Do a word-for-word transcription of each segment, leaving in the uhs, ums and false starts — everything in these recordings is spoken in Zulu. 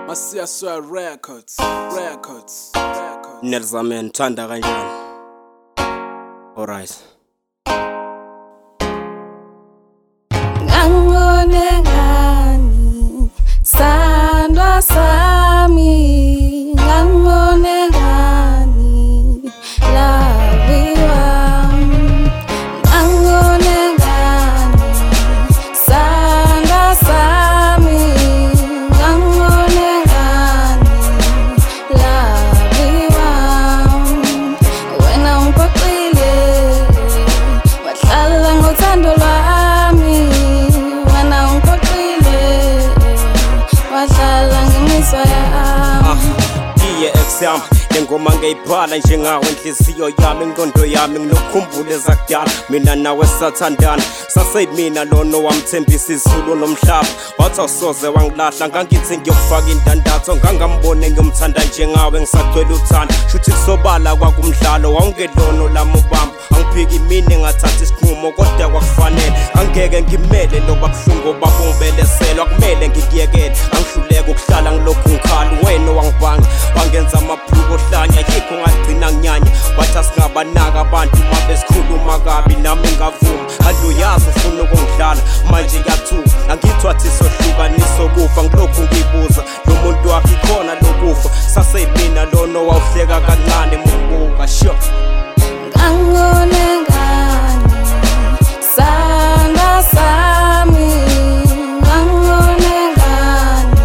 Masiyaswa Records, Records, Records. Nelzamen thanda kanjani? Alright. Ngangone ngani sandwa sami, ngangone ngani laviwa, ngangone ngani sandwa sami, ngangone ngani laviwa. Wena ungiphoxile wahlala ngothando lwami, wena ungiphoxile wahlala ngemiswa yami. Iye exam ngengoma ngeyibhala njengawe inhliziyo yami, ingqondo yami nginokukhumbula ezakudala. Mina nawe sathandana, saseyimina lono wamthembisa izulu nomhlaba. Wathi awusoze wangilahla, ngangithi ngiyokufaka indandatho, ngangambone ngiyomthanda njengawe ngisagcwele uthando. Shuthi kusobala kwakumdlalo wawungelono lami ubamba, angiphiki imini ngathatha isinqumo kodwa kwakufanele. Angeke ngimele loba buhlungu babungibelesela, akumele ngikuyekele, angihluleka ukuhlala ngilokhu ngikhala. Wena wangibanga wangenza amabhuku ohlanya, yikho ngagcina nginyanya. Wathi asingabanaka abantu uma besikhuluma kabi, nami ngavuma. Aluyazi ufuna ukungidlala manje ngiyathuka, angithi wathi sohlukaniso kufa, ngilokhu ngibuza lo muntu wakhe khona lokufa. Saseyimina lono wawuhleka kancane mubuka sho. Ngangone ngani sandwa sami, ngangone ngani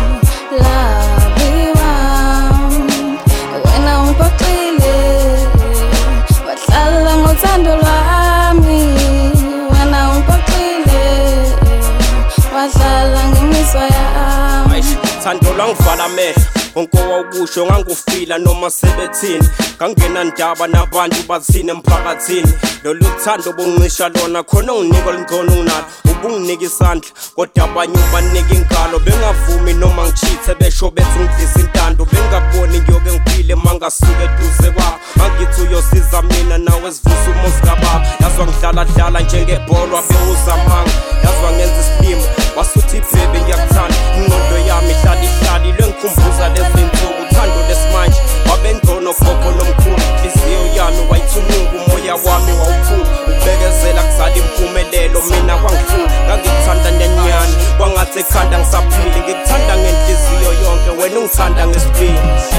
laviwa. Wena ungiphoxile wahlala ngothando lwami, wena ungiphoxile wahlala ngemiswa yami. Thando lwangivala amehlo, wonke owawukusho ngangufila noma sebethini. Ngangena ndaba nabantu bathini emphakathini, lolu thando bungisha lona khona unginika lingcono nginalo. Ubunginika isandla kodwa abanye ubanika ingalo, bengavumi noma ngichithe besho bethi ngidlisa intando. Bengaboni ngiyoke ngiphile mangasuke eduze kwabo, angithi uyosiza mina nawe sivusa umuzi kababa. Yazwa ngidlala dlala njengebhola bewuzamanga, yazwa ngenza isilimo wasuthi baby ngiyakuthanda. Ingqondo yami ihlala ihlala lwengikhumbuza lezi nsuku, uthando lesimanje wabengcono gogo nomkhulu. Inhliziyo yami wayithununga, umoya wami wawuphula, ubekezela kuzala impumelelo mina kwangifuna. Ngangikuthanda nenyani kwangathi ekhanda ngisaphile, ngikuthanda ngenhliziyo yonke wena ungithanda ngesibili.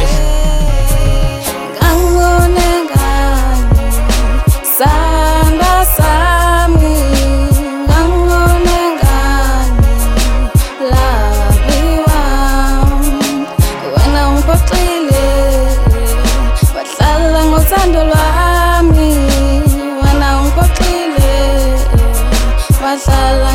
Ngangone ngani sandwa sami, ngangone ngani laviwa. Wena ungiphoxile wahlala ngothando lwami, wena ungiphoxile wahlala